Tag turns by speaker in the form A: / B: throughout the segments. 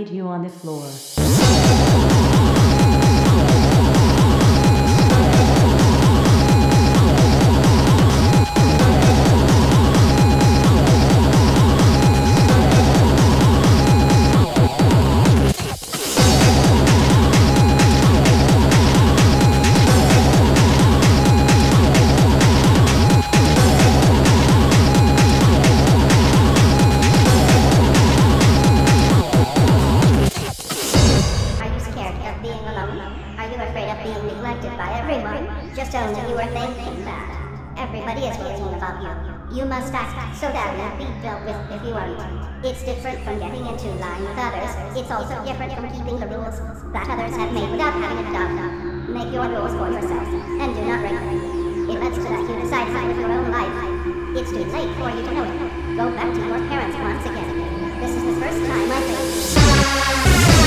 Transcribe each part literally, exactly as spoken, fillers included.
A: need you on the floor.
B: Just only you are thinking that everybody is worrying about you. You must act so that you'll be dealt with if you want. It's different from getting into line with others. It's also different from keeping the rules that others have made without having a doubt. Make your rules for yourself and do not break them. It lets to that you decide how to live your own life. It's too late for you to know it. Go back to your parents once again. This is the first time I think.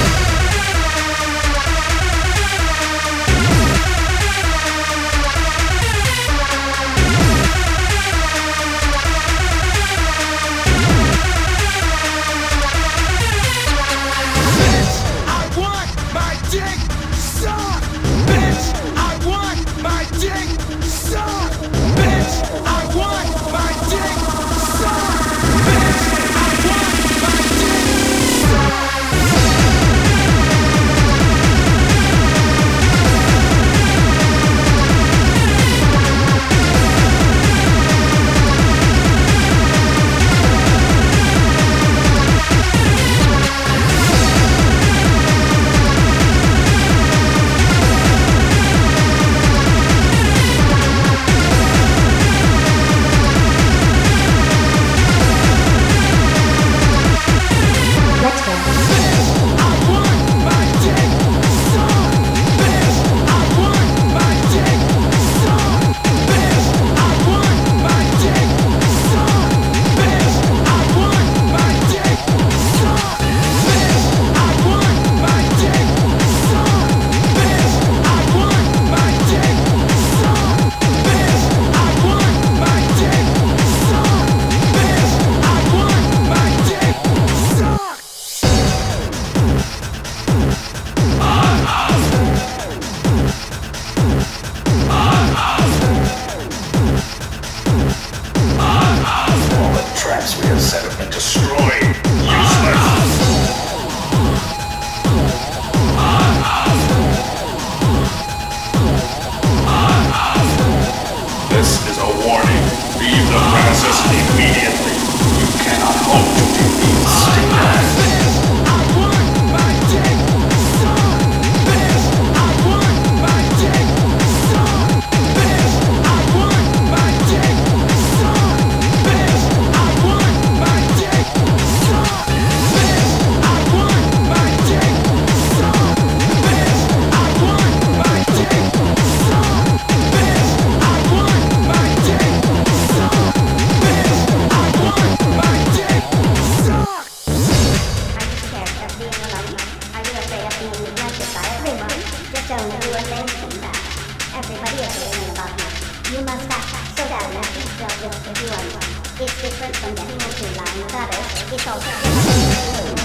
B: Everybody is worrying about you. You must act so that you'll be dealt with if you want. It's different from getting into line with others. It's also different.